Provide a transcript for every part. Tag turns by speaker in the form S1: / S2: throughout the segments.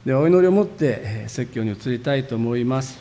S1: ではお祈りをもって説教に移りたいと思います。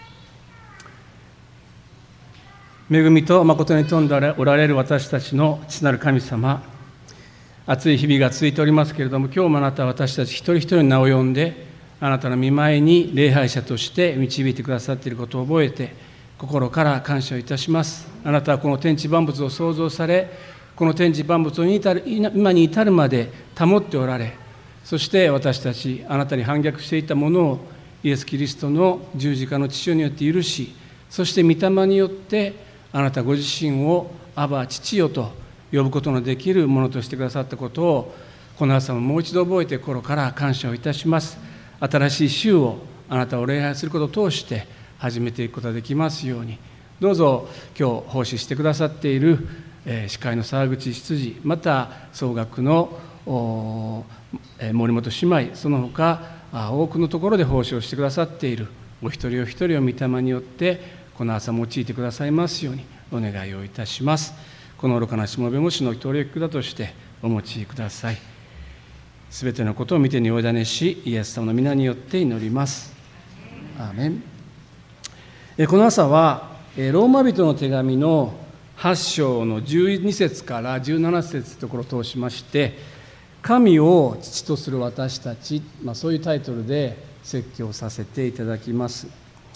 S1: 恵みと誠に富んでおられる私たちの父なる神様、暑い日々が続いておりますけれども、今日もあなたは私たち一人一人の名を呼んで、あなたの御前に礼拝者として導いてくださっていることを覚えて、心から感謝をいたします。あなたはこの天地万物を創造され、この天地万物を今に至るまで保っておられ、そして私たちあなたに反逆していたものをイエス・キリストの十字架の血潮によって許し、そして御霊によってあなたご自身をアバ父よと呼ぶことのできるものとしてくださったことを、この朝ももう一度覚えて心から感謝をいたします。新しい週をあなたを礼拝することを通して始めていくことができますように、どうぞ今日奉仕してくださっている司会の沢口執事、また総額の森本姉妹、その他多くのところで奉仕をしてくださっているお一人お一人を御霊によってこの朝用いてくださいますようにお願いをいたします。この愚かなしもべもしの一人だとしてお持ちください。すべてのことを見てにお委ねし、イエス様の皆によって祈ります。アーメン。この朝はローマ人の手紙の8章の12節から17節のところを通しまして、神を父とする私たち、そういうタイトルで説教させていただきます。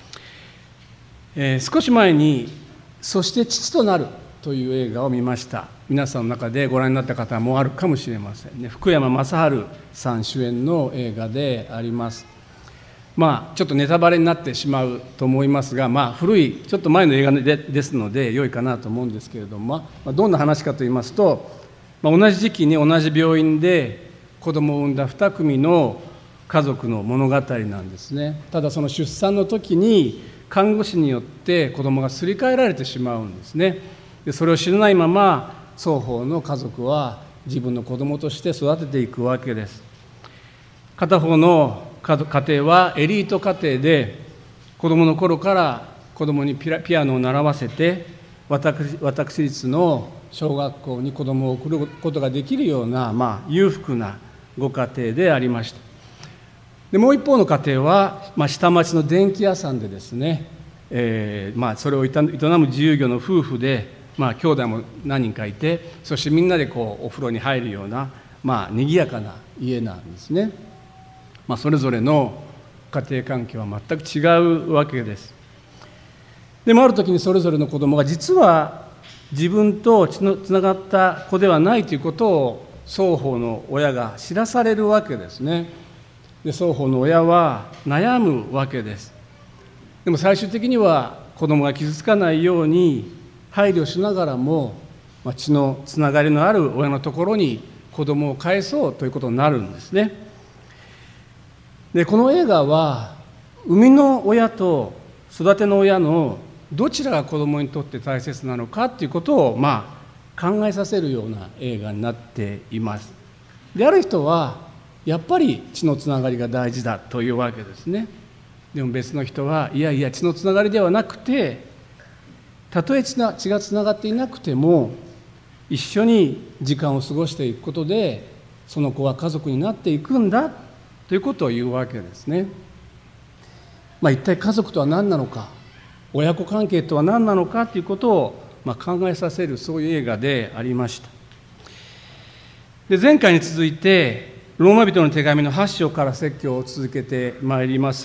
S1: 少し前にそして父となるという映画を見ました。皆さんの中でご覧になった方もあるかもしれませんね。福山雅治さん主演の映画であります。ちょっとネタバレになってしまうと思いますが、古いちょっと前の映画ですので良いかなと思うんですけれども、どんな話かといいますと、同じ時期に同じ病院で子供を産んだ2組の家族の物語なんですね。ただその出産の時に看護師によって子供がすり替えられてしまうんですね。でそれを知らないまま双方の家族は自分の子供として育てていくわけです。片方の家庭はエリート家庭で、子供の頃から子供にピアノを習わせて私立の小学校に子供を送ることができるような、裕福なご家庭でありました。でもう一方の家庭は、下町の電気屋さんでですね、それを営む自由業の夫婦で、兄弟も何人かいて、そしてみんなでお風呂に入るような、賑やかな家なんですね。それぞれの家庭環境は全く違うわけです。でもある時にそれぞれの子供が実は自分と血のつながった子ではないということを双方の親が知らされるわけですね。で双方の親は悩むわけです。でも最終的には子供が傷つかないように配慮しながらも、血のつながりのある親のところに子供を返そうということになるんですね。でこの映画は生みの親と育ての親のどちらが子供にとって大切なのかということを考えさせるような映画になっています。である人はやっぱり血のつながりが大事だというわけですね。でも別の人はいやいや血のつながりではなくて、たとえ血がつながっていなくても一緒に時間を過ごしていくことでその子は家族になっていくんだということを言うわけですね。一体家族とは何なのか、親子関係とは何なのかということを考えさせる、そういう映画でありました。で前回に続いてローマ人の手紙の8章から説教を続けてまいります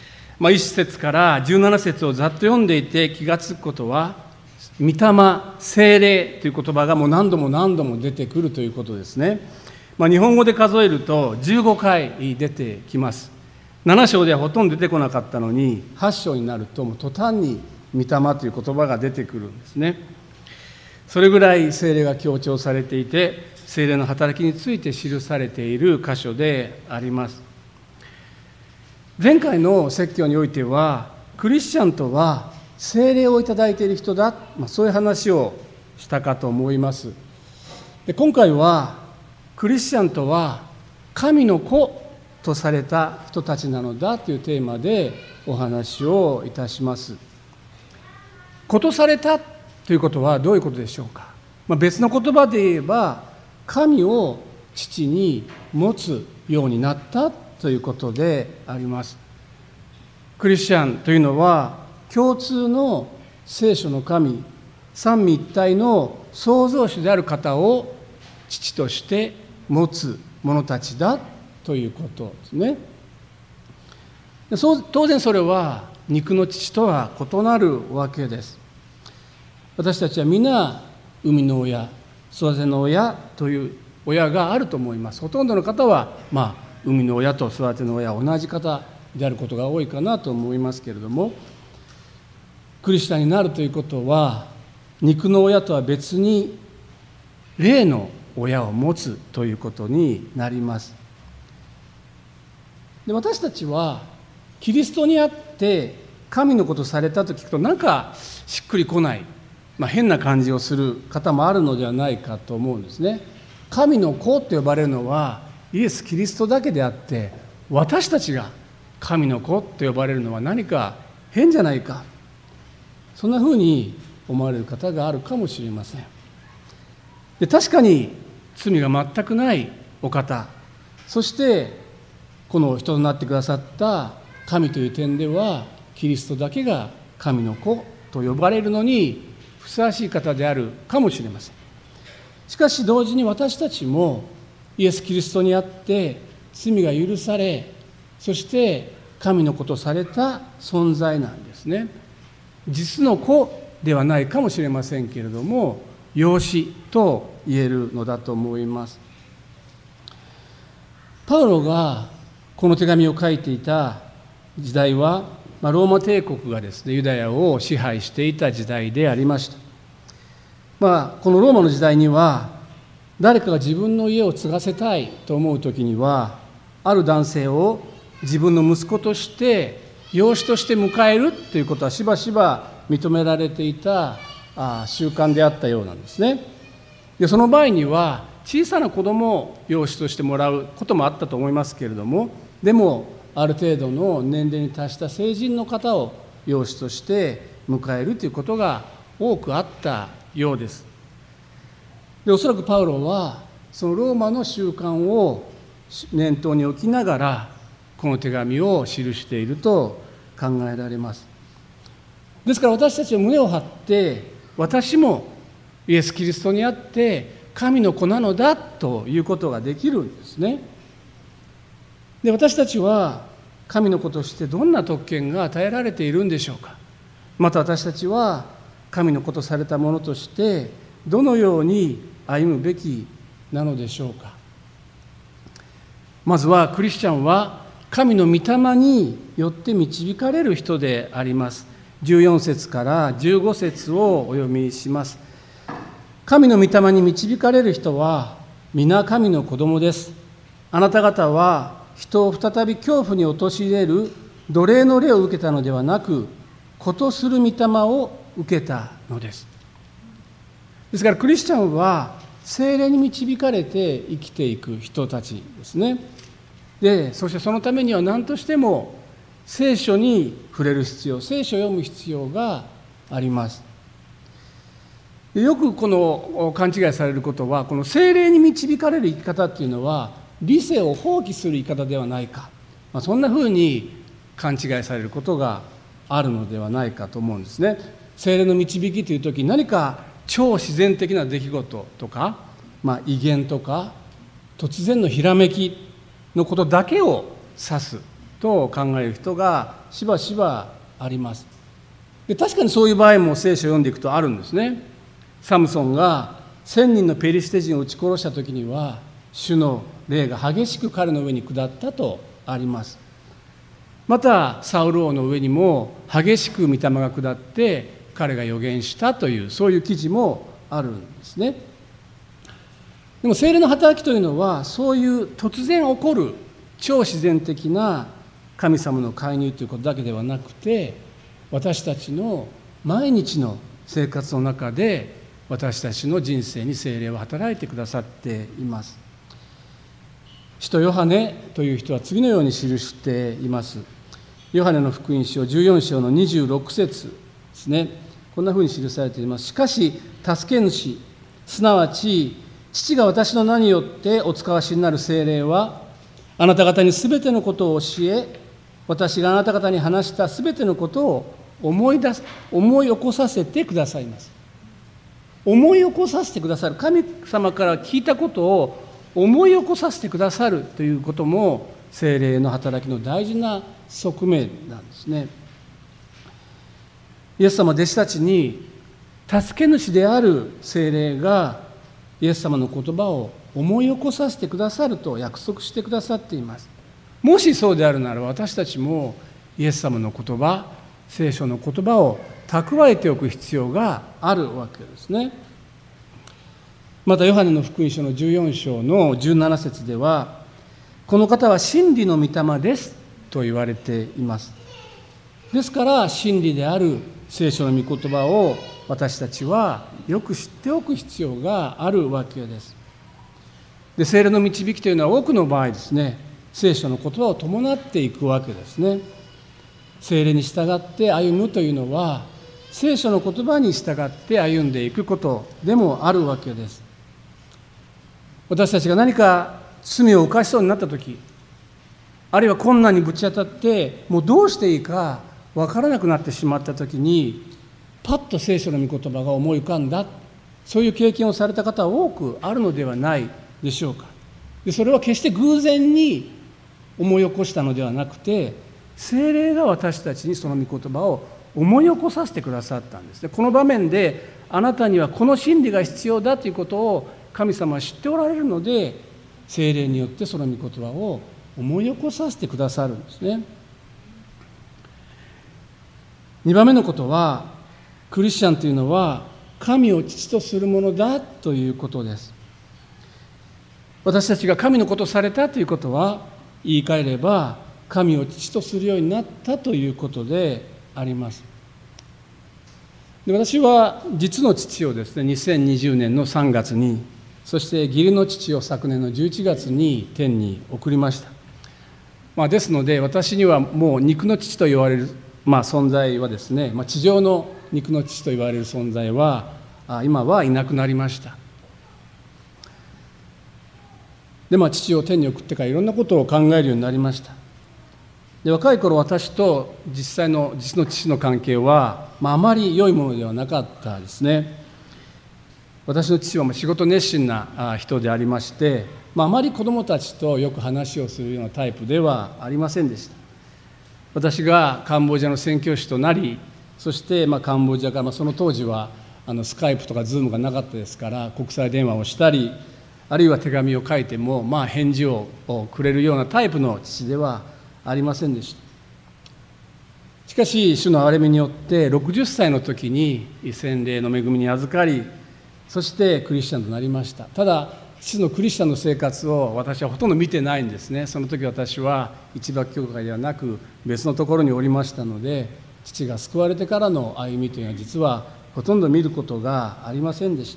S1: 。1節から17節をざっと読んでいて気がつくことは、御霊、聖霊という言葉がもう何度も何度も出てくるということですね。日本語で数えると15回出てきます。7章ではほとんど出てこなかったのに、8章になるともう途端に御霊という言葉が出てくるんですね。それぐらい聖霊が強調されていて、聖霊の働きについて記されている箇所であります。前回の説教においては、クリスチャンとは聖霊をいただいている人だ、そういう話をしたかと思います。で今回はクリスチャンとは神の子とされた人たちなのだというテーマでお話をいたします。子とされたということはどういうことでしょうか。別の言葉で言えば、神を父に持つようになったということであります。クリスチャンというのは共通の聖書の神、三位一体の創造主である方を父として持つ者たちだということですね。当然それは肉の父とは異なるわけです。私たちは皆生みの親、育ての親という親があると思います。ほとんどの方は生みの親と育ての親は同じ方であることが多いかなと思いますけれども、クリスチャンになるということは肉の親とは別に霊の親を持つということになります。で、私たちはキリストにあって神のことされたと聞くとなんかしっくりこない、変な感じをする方もあるのではないかと思うんですね。神の子と呼ばれるのはイエス・キリストだけであって、私たちが神の子と呼ばれるのは何か変じゃないか、そんなふうに思われる方があるかもしれません。で、確かに罪が全くないお方、そしてこの人となってくださった神という点ではキリストだけが神の子と呼ばれるのにふさわしい方であるかもしれません。しかし同時に私たちもイエス・キリストにあって罪が許され、そして神の子とされた存在なんですね。実の子ではないかもしれませんけれども、養子と言えるのだと思います。パウロがこの手紙を書いていた時代は、ローマ帝国がですね、ユダヤを支配していた時代でありました。このローマの時代には、誰かが自分の家を継がせたいと思うときには、ある男性を自分の息子として養子として迎えるということはしばしば認められていた習慣であったようなんですね。で、その場合には小さな子供を養子としてもらうこともあったと思いますけれども、でもある程度の年齢に達した成人の方を養子として迎えるということが多くあったようです。で、おそらくパウロはそのローマの習慣を念頭に置きながらこの手紙を記していると考えられます。ですから私たちは胸を張って、私もイエス・キリストにあって神の子なのだということができるんですね。で、私たちは神の子としてどんな特権が与えられているんでしょうか。また私たちは神の子とされたものとしてどのように歩むべきなのでしょうか。まずはクリスチャンは神の御霊によって導かれる人であります。14節から15節をお読みします。神の御霊に導かれる人は皆神の子供です。あなた方は人を再び恐怖に陥れる奴隷の霊を受けたのではなく、子とする御霊を受けたのです。ですからクリスチャンは聖霊に導かれて生きていく人たちですね。で、そしてそのためには何としても聖書に触れる必要、聖書を読む必要があります。よくこの勘違いされることは、この聖霊に導かれる生き方っていうのは理性を放棄する生き方ではないか、そんなふうに勘違いされることがあるのではないかと思うんですね。聖霊の導きという時に何か超自然的な出来事とか、異言とか突然のひらめきのことだけを指すと考える人がしばしばあります。で、確かにそういう場合も聖書を読んでいくとあるんですね。サムソンが1000人のペリシテ人を撃ち殺した時には、主の霊が激しく彼の上に下ったとあります。またサウル王の上にも激しく御霊が下って彼が預言したという、そういう記事もあるんですね。でも聖霊の働きというのは、そういう突然起こる超自然的な神様の介入ということだけではなくて、私たちの毎日の生活の中で私たちの人生に聖霊は働いてくださっています。使徒ヨハネという人は次のように記しています。ヨハネの福音書14章の26節ですね。こんなふうに記されています。しかし助け主、すなわち父が私の名によってお使わしになる聖霊は、 あなた方にすべてのことを教え、私があなた方に話したすべてのことを思い起こさせてくださいます。思い起こさせてくださる、神様から聞いたことを思い起こさせてくださるということも聖霊の働きの大事な側面なんですね。イエス様は弟子たちに助け主である聖霊がイエス様の言葉を思い起こさせてくださると約束してくださっています。もしそうであるなら私たちもイエス様の言葉、聖書の言葉を蓄えておく必要があるわけですね。またヨハネの福音書の14章の17節では、この方は真理の御霊ですと言われています。ですから真理である聖書の御言葉を私たちはよく知っておく必要があるわけです。で、聖霊の導きというのは多くの場合ですね、聖書の言葉を伴っていくわけですね。聖霊に従って歩むというのは、聖書の言葉に従って歩んでいくことでもあるわけです。私たちが何か罪を犯しそうになったとき、あるいは困難にぶち当たってもうどうしていいか分からなくなってしまったときに、パッと聖書の御言葉が思い浮かんだ、そういう経験をされた方は多くあるのではないでしょうか。で、それは決して偶然に思い起こしたのではなくて、聖霊が私たちにその御言葉を思い起こさせてくださったんですね。この場面であなたにはこの真理が必要だということを神様は知っておられるので、聖霊によってその御言葉を思い起こさせてくださるんですね。2番目のことは、クリスチャンというのは神を父とするものだということです。私たちが神の子とされたということは、言い換えれば神を父とするようになったということであります。で、私は実の父をですね、2020年の3月に、そして義理の父を昨年の11月に天に送りました。ですので私にはもう肉の父と言われる、存在はですね、地上の肉の父と言われる存在は今はいなくなりました。で、父を天に送ってからいろんなことを考えるようになりました。で、若い頃私と実の父の関係は、あまり良いものではなかったですね。私の父は仕事熱心な人でありまして、あまり子どもたちとよく話をするようなタイプではありませんでした。私がカンボジアの宣教師となり、そしてカンボジアから、その当時はスカイプとかズームがなかったですから国際電話をしたり、あるいは手紙を書いても返事をくれるようなタイプの父ではありませんでした。しかし主の憐れみによって60歳の時に洗礼の恵みに預かり、そしてクリスチャンとなりました。ただ父のクリスチャンの生活を私はほとんど見てないんですね。その時私は一幕教会ではなく別のところにおりましたので、父が救われてからの歩みというのは実はほとんど見ることがありませんでした。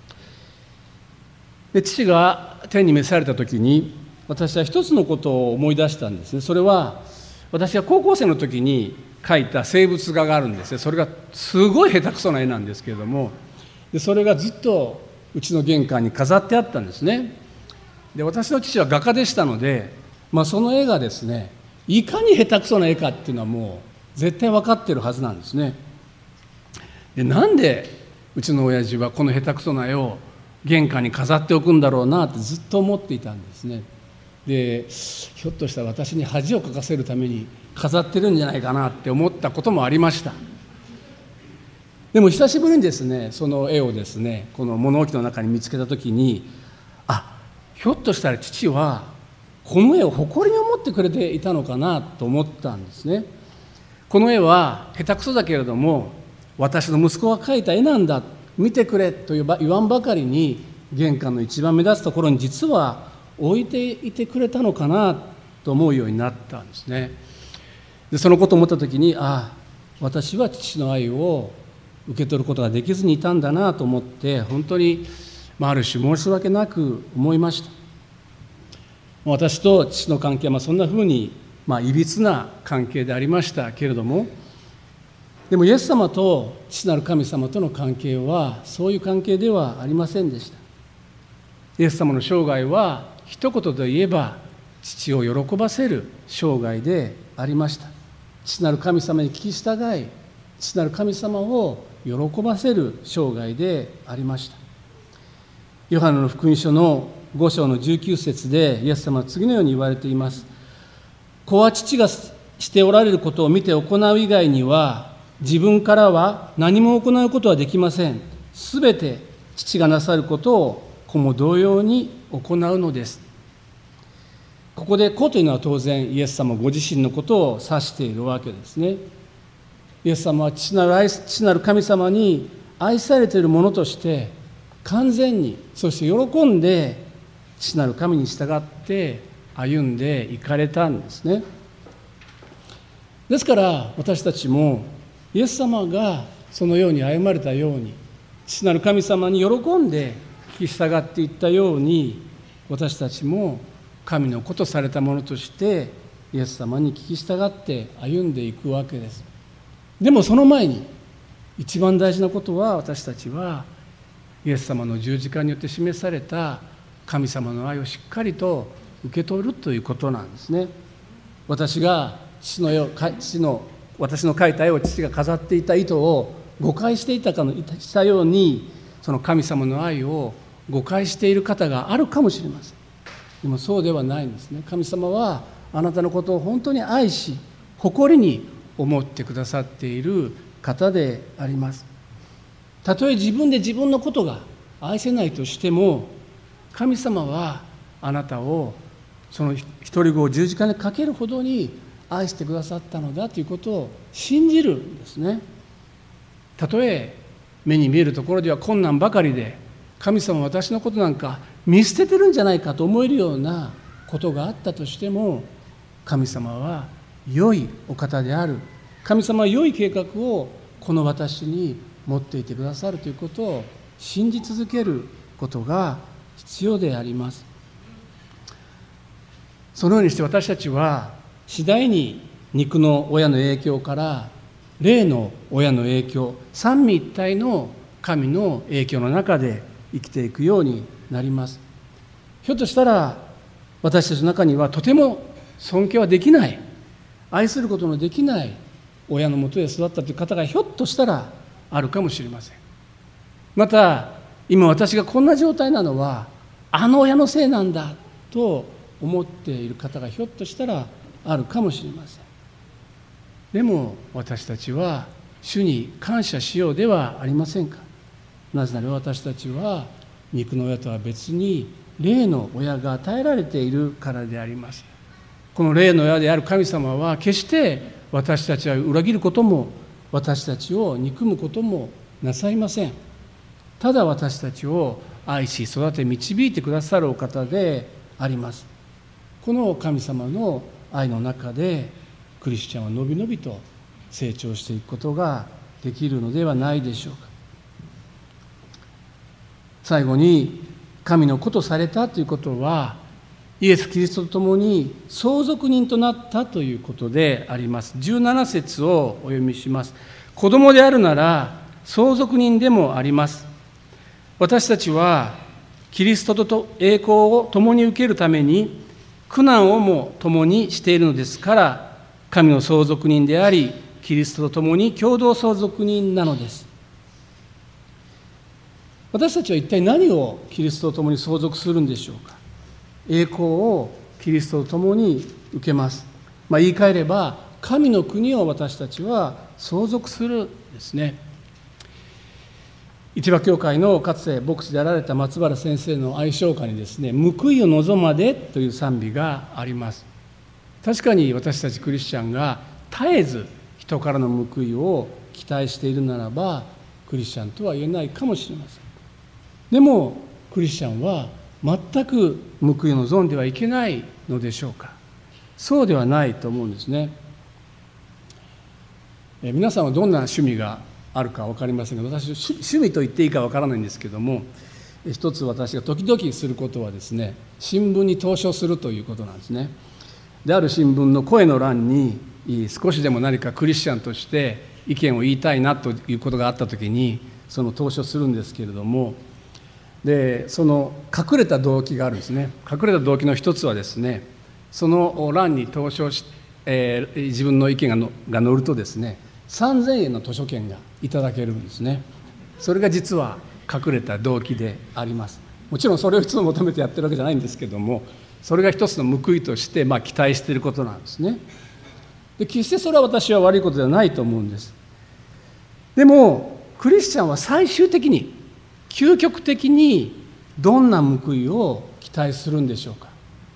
S1: で、父が天に召された時に私は一つのことを思い出したんですね。それは私が高校生の時に描いた生物画があるんですね。それがすごい下手くそな絵なんですけれども、でそれがずっとうちの玄関に飾ってあったんですね。で、私の父は画家でしたので、その絵がですね、いかに下手くそな絵かっていうのはもう絶対分かってるはずなんですね。で、なんでうちの親父はこの下手くそな絵を玄関に飾っておくんだろうなってずっと思っていたんですね。で、ひょっとしたら私に恥をかかせるために飾ってるんじゃないかなって思ったこともありました。でも久しぶりにですね、その絵をですね、この物置の中に見つけたときに、ひょっとしたら父はこの絵を誇りに思ってくれていたのかなと思ったんですね。この絵は下手くそだけれども私の息子が描いた絵なんだ、見てくれと言わんばかりに玄関の一番目立つところに実は置いていてくれたのかなと思うようになったんですね。で、そのことを思ったときに、私は父の愛を受け取ることができずにいたんだなと思って、本当にある種申し訳なく思いました。私と父の関係はそんなふうにいびつな関係でありましたけれども、でもイエス様と父なる神様との関係はそういう関係ではありませんでした。イエス様の生涯は一言で言えば父を喜ばせる生涯でありました。父なる神様に聞き従い、父なる神様を喜ばせる生涯でありました。ヨハネの福音書の5章の19節でイエス様は次のように言われています。子は父がしておられることを見て行う以外には、自分からは何も行うことはできません。すべて父がなさることを子も同様に行うのです。ここで子というのは当然イエス様ご自身のことを指しているわけですね。イエス様は父なる神様に愛されているものとして完全に、そして喜んで父なる神に従って歩んでいかれたんですね。ですから私たちもイエス様がそのように歩まれたように、父なる神様に喜んで聞き従っていったように、私たちも神の子とされたものとしてイエス様に聞き従って歩んでいくわけです。でもその前に一番大事なことは、私たちはイエス様の十字架によって示された神様の愛をしっかりと受け取るということなんですね。私が私の描いた絵を父が飾っていた意図を誤解していたように、その神様の愛を誤解している方があるかもしれません。でもそうではないんですね。神様はあなたのことを本当に愛し、誇りに思ってくださっている方であります。たとえ自分で自分のことが愛せないとしても、神様はあなたをその一人子を十字架にかけるほどに愛してくださったのだということを信じるんですね。たとえ目に見えるところでは困難ばかりで、神様は私のことなんか見捨ててるんじゃないかと思えるようなことがあったとしても、神様は良いお方である。神様は良い計画をこの私に持っていてくださるということを信じ続けることが必要であります。そのようにして私たちは次第に肉の親の影響から霊の親の影響、三位一体の神の影響の中で生きていくようになります。ひょっとしたら私たちの中にはとても尊敬はできない、愛することのできない親のもとで育ったという方がひょっとしたらあるかもしれません。また今私がこんな状態なのはあの親のせいなんだと思っている方がひょっとしたらあるかもしれません。でも私たちは主に感謝しようではありませんか。なぜなら私たちは肉の親とは別に霊の親が与えられているからであります。この霊の親である神様は決して私たちは裏切ることも私たちを憎むこともなさいません。ただ私たちを愛し育て導いてくださるお方であります。この神様の愛の中でクリスチャンはのびのびと成長していくことができるのではないでしょうか。最後に神の子とされたということはイエス・キリストと共に相続人となったということであります。17節をお読みします。子供であるなら相続人でもあります。私たちはキリストと栄光を共に受けるために苦難をも共にしているのですから、神の相続人でありキリストと共に共同相続人なのです。私たちは一体何をキリストと共に相続するんでしょうか。栄光をキリストと共に受けます。言い換えれば神の国を私たちは相続するですね。市場教会のかつて牧師であられた松原先生の愛称歌にですね、報いを望までという賛美があります。確かに私たちクリスチャンが絶えず人からの報いを期待しているならばクリスチャンとは言えないかもしれません。でもクリスチャンは全く報いを望んではいけないのでしょうか。そうではないと思うんですね。皆さんはどんな趣味があるか分かりませんが、私趣味と言っていいか分からないんですけども、一つ私が時々することはですね、新聞に投書するということなんですね。である新聞の声の欄に少しでも何かクリスチャンとして意見を言いたいなということがあったときにその投書するんですけれども、でその隠れた動機があるんですね。隠れた動機の一つはですね、 その欄に投書し、自分の意見が載るとですね、3000円の図書券がいただけるんですね。それが実は隠れた動機であります。もちろんそれをいつも求めてやってるわけじゃないんですけども、それが一つの報いとして、期待していることなんですね。で、決してそれは私は悪いことではないと思うんです。でもクリスチャンは最終的に究極的にどんな報いを期待するんでしょうか。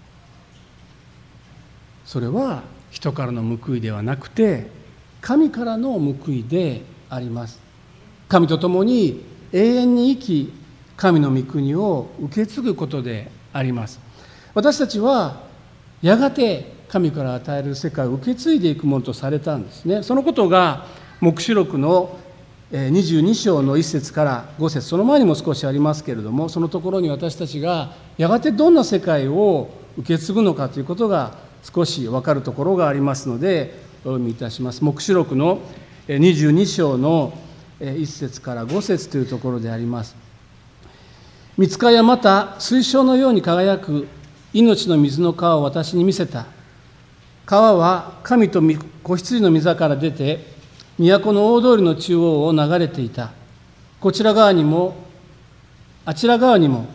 S1: それは人からの報いではなくて、神からの報いであります。神と共に永遠に生き、神の御国を受け継ぐことであります。私たちはやがて神から与える世界を受け継いでいくものとされたんですね。そのことが黙示録の22章の1節から5節、その前にも少しありますけれども、そのところに私たちがやがてどんな世界を受け継ぐのかということが少し分かるところがありますのでお読みいたします。黙示録の22章の1節から5節というところであります。御使いはまた水晶のように輝く命の水の川を私に見せた。川は神と子羊の御座から出て都の大通りの中央を流れていた。こちら側にもあちら側にも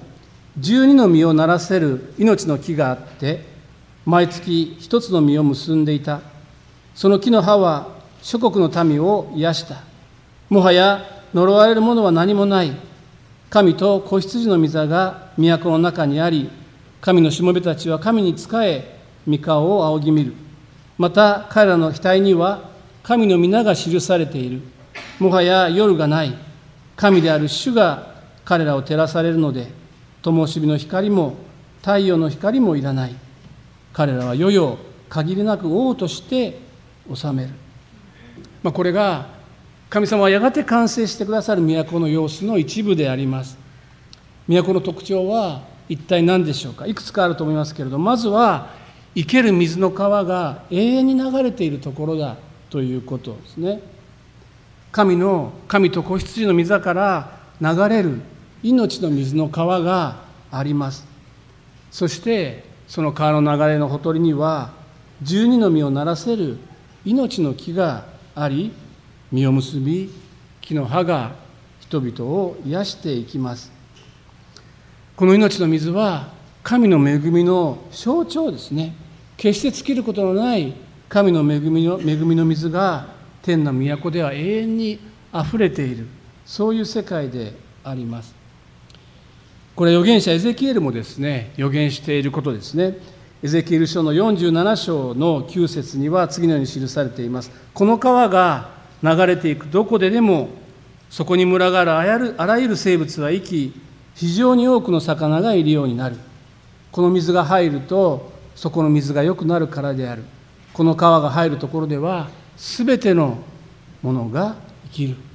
S1: 12の実をならせる命の木があって、毎月一つの実を結んでいた。その木の葉は諸国の民を癒した。もはや呪われるものは何もない。神と子羊の御座が都の中にあり、神のしもべたちは神に仕え、御顔を仰ぎ見る。また彼らの額には神の皆が記されている。もはや夜がない。神である主が彼らを照らされるので、灯火の光も太陽の光もいらない。彼らは世々限りなく王として治める。これが神様はやがて完成してくださる都の様子の一部であります。都の特徴は一体何でしょうか。いくつかあると思いますけれど、まずは生ける水の川が永遠に流れているところだということですね。神と子羊の御座から流れる命の水の川があります。そしてその川の流れのほとりには12の実をならせる命の木があり、実を結び、木の葉が人々を癒していきます。この命の水は神の恵みの象徴ですね。決して尽きることのない神の恵みの水が天の都では永遠にあふれている、そういう世界であります。これ預言者エゼキエルもですね、預言していることですね。エゼキエル書の47章の9節には次のように記されています。この川が流れていくどこででも、そこに群がるあらゆる生物は生き、非常に多くの魚がいるようになる。この水が入ると、そこの水が良くなるからである。この川が入るところでは、すべてのものが生きる。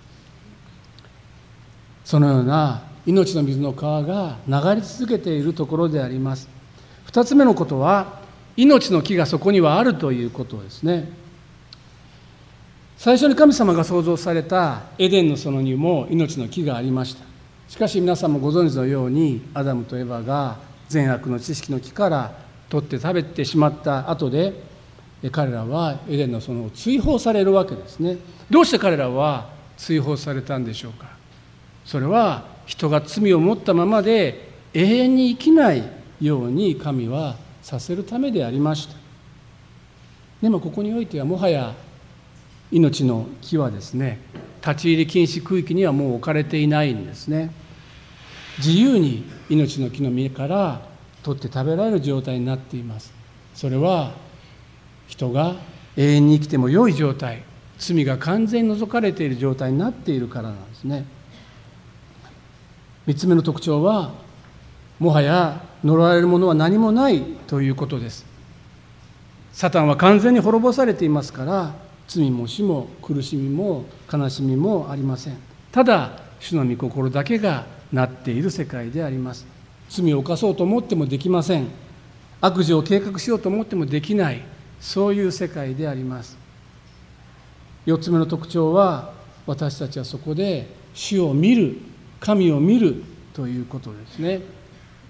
S1: そのような命の水の川が流れ続けているところであります。二つ目のことは、命の木がそこにはあるということですね。最初に神様が創造されたエデンの園にも命の木がありました。しかし皆さんもご存知のように、アダムとエバが善悪の知識の木から取って食べてしまった後で、彼らはエデンの園を追放されるわけですね。どうして彼らは追放されたんでしょうか。それは人が罪を持ったままで永遠に生きないように神はさせるためでありました。でもここにおいてはもはや命の木はですね、立ち入り禁止区域にはもう置かれていないんですね。自由に命の木の実から取って食べられる状態になっています。それは人が永遠に生きても良い状態、罪が完全に除かれている状態になっているからなんですね。3つ目の特徴は、もはや呪われるものは何もないということです。サタンは完全に滅ぼされていますから、罪も死も苦しみも悲しみもありません。ただ主の御心だけがなっている世界であります。罪を犯そうと思ってもできません。悪事を計画しようと思ってもできない、そういう世界であります。4つ目の特徴は、私たちはそこで主を見る、神を見るということですね。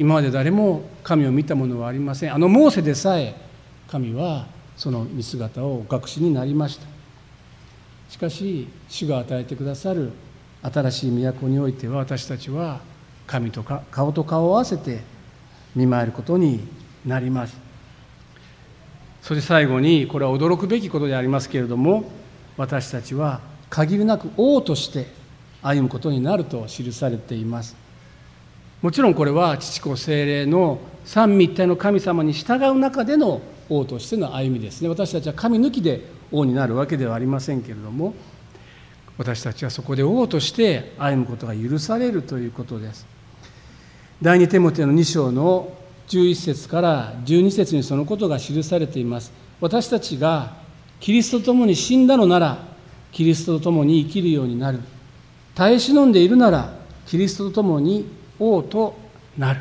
S1: 今まで誰も神を見たものはありません。モーセでさえ神はその見姿をお隠しになりました。しかし主が与えてくださる新しい都においては、私たちは神と顔と顔を合わせて見舞えることになります。そして最後に、これは驚くべきことでありますけれども、私たちは限りなく王として歩むことになると記されています。もちろんこれは父子聖霊の三位一体の神様に従う中での王としての歩みですね。私たちは神抜きで王になるわけではありませんけれども、私たちはそこで王として歩むことが許されるということです。第二テモテの2章の11節から12節にそのことが記されています。私たちがキリストと共に死んだのなら、キリストと共に生きるようになる。耐え忍んでいるなら、キリストと共に王となる。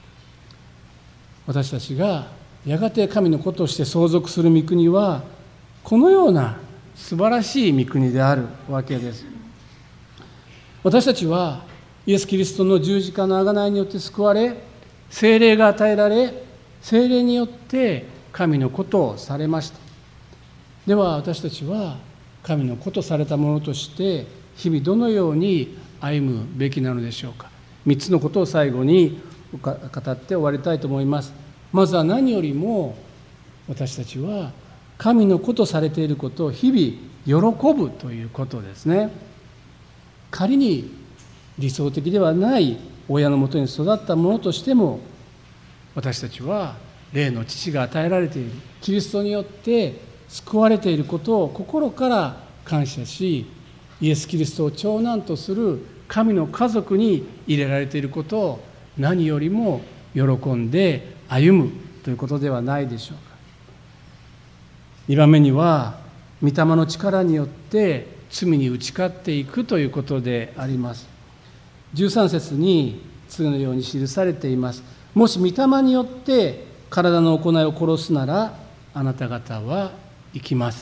S1: 私たちがやがて神の子として相続する御国は、このような素晴らしい御国であるわけです。私たちはイエス・キリストの十字架の贖いによって救われ、聖霊が与えられ、聖霊によって神の子とされました。では私たちは神の子とされたものとして日々どのように歩むべきなのでしょうか。3つのことを最後に語って終わりたいと思います。まずは何よりも、私たちは神の子とされていることを日々喜ぶということですね。仮に理想的ではない親のもとに育ったものとしても、私たちは霊の父が与えられているキリストによって救われていることを心から感謝し、イエス・キリストを長男とする神の家族に入れられていることを何よりも喜んで歩むということではないでしょうか。2番目には、御霊の力によって罪に打ち勝っていくということであります。13節に次のように記されています。もし御霊によって体の行いを殺すなら、あなた方は生きます。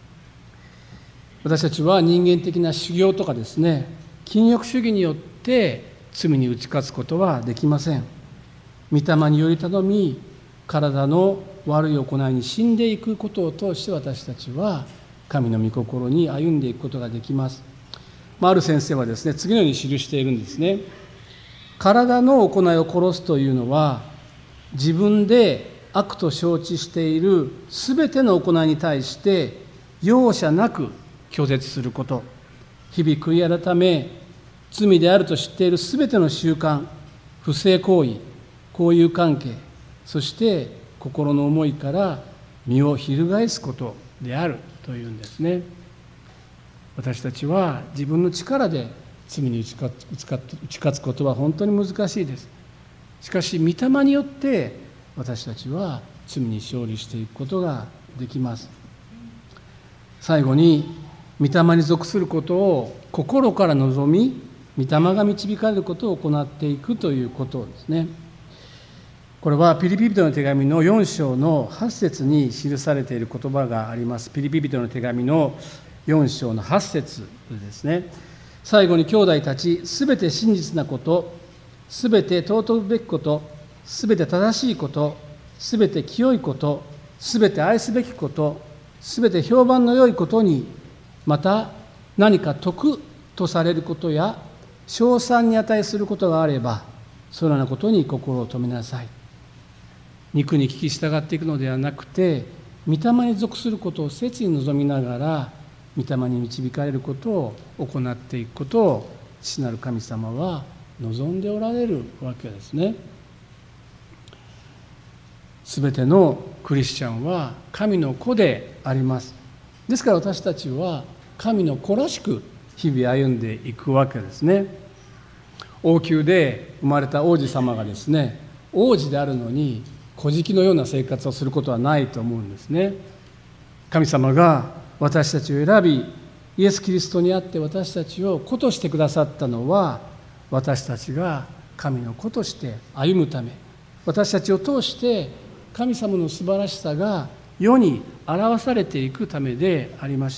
S1: 私たちは人間的な修行とかですね、禁欲主義によって罪に打ち勝つことはできません。御霊により頼み、体の悪い行いに死んでいくことを通して、私たちは神の御心に歩んでいくことができます。ある先生はですね、次のように記しているんですね。体の行いを殺すというのは、自分で悪と承知しているすべての行いに対して容赦なく拒絶すること、日々悔い改め、罪であると知っているすべての習慣、不正行為、交友関係、そして心の思いから身を翻すことであるというんですね。私たちは自分の力で罪に打ち勝つことは本当に難しいです。しかし御霊によって私たちは罪に勝利していくことができます。最後に、御霊に属することを心から望み、御霊が導かれることを行っていくということですね。これはピリピ人の手紙の4章の8節に記されている言葉があります。ピリピ人の手紙の4章の8節ですね。最後に、兄弟たち、すべて真実なこと、すべて尊ぶべきこと、すべて正しいこと、すべて清いこと、すべて愛すべきこと、すべて評判の良いことに、また何か得とされることや称賛に値することがあれば、そのようなことに心を留めなさい。肉に聞き従っていくのではなくて、御霊に属することを切に望みながら、御霊に導かれることを行っていくことを父なる神様は望んでおられるわけですね。すべてのクリスチャンは神の子であります。ですから私たちは神の子らしく日々歩んでいくわけですね。王宮で生まれた王子様がですね、王子であるのに小じのような生活をすることはないと思うんですね。神様が私たちを選び、イエス・キリストにあって私たちを子としてくださったのは、私たちが神の子として歩むため、私たちを通して神様の素晴らしさが世に表されていくためでありました。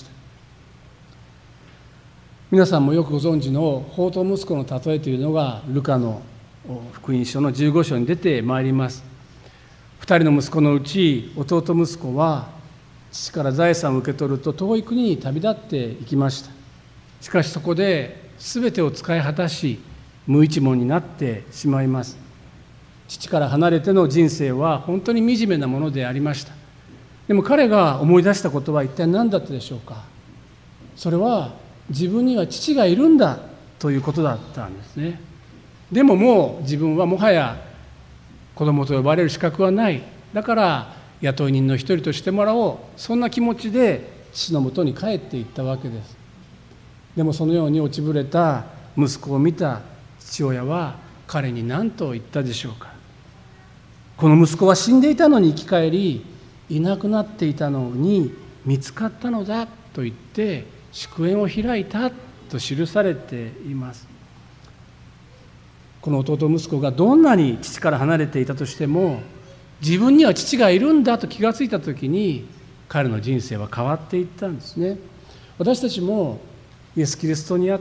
S1: 皆さんもよくご存知の放蕩息子の例えというのがルカの福音書の15章に出てまいります。2人の息子のうち弟息子は父から財産を受け取ると遠い国に旅立っていきました。しかしそこで全てを使い果たし無一文になってしまいます。父から離れての人生は本当に惨めなものでありました。でも彼が思い出したことは一体何だったでしょうか。それは自分には父がいるんだということだったんですね。でももう自分はもはや子供と呼ばれる資格はない。だから雇い人の一人としてもらおう。そんな気持ちで父のもとに帰っていったわけです。でもそのように落ちぶれた息子を見た父親は彼に何と言ったでしょうか。この息子は死んでいたのに生き返り、いなくなっていたのに見つかったのだと言って祝宴を開いたと記されています。この弟息子がどんなに父から離れていたとしても、自分には父がいるんだと気がついたときに彼の人生は変わっていったんですね。私たちもイエス・キリストにあって、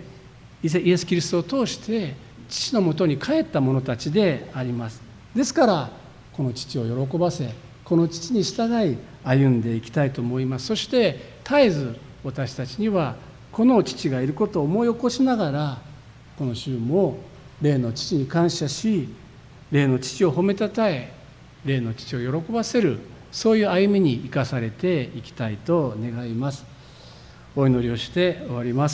S1: イエス・キリストを通して父のもとに帰った者たちであります。ですからこの父を喜ばせ、この父に従い歩んでいきたいと思います。そして絶えず私たちにはこの父がいることを思い起こしながら、この週も霊の父に感謝し、霊の父を褒めたたえ、霊の父を喜ばせる、そういう歩みに生かされていきたいと願います。お祈りをして終わります。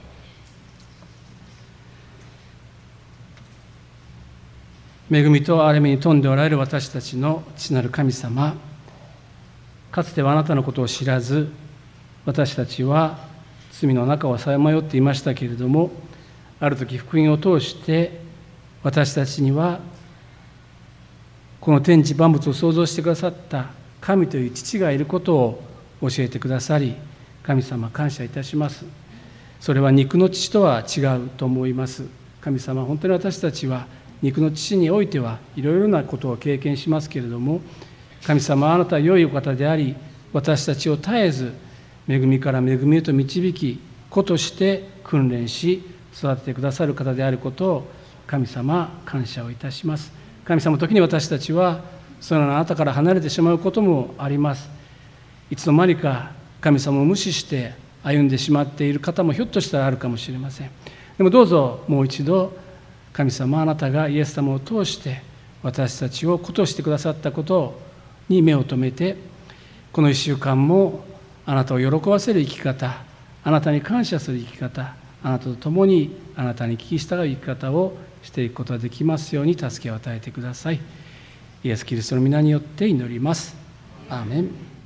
S1: 恵みと憐れみに富んでおられる私たちの父なる神様、かつてはあなたのことを知らず、私たちは罪の中をさまよっていましたけれども、ある時福音を通して私たちにはこの天地万物を創造してくださった神という父がいることを教えてくださり、神様感謝いたします。それは肉の父とは違うと思います。神様、本当に私たちは肉の父においてはいろいろなことを経験しますけれども、神様、あなたは良いお方であり、私たちを絶えず恵みから恵みへと導き、子として訓練し育ててくださる方であることを神様感謝をいたします。神様、時に私たちはそのようなあなたから離れてしまうこともあります。いつの間にか神様を無視して歩んでしまっている方もひょっとしたらあるかもしれません。でもどうぞもう一度、神様、あなたがイエス様を通して私たちを子としてくださったことに目を留めて、この1週間もあなたを喜ばせる生き方、あなたに感謝する生き方、あなたと共にあなたに聞き従う生き方をしていくことができますように助けを与えてください。イエス・キリストの皆によって祈ります。アーメン。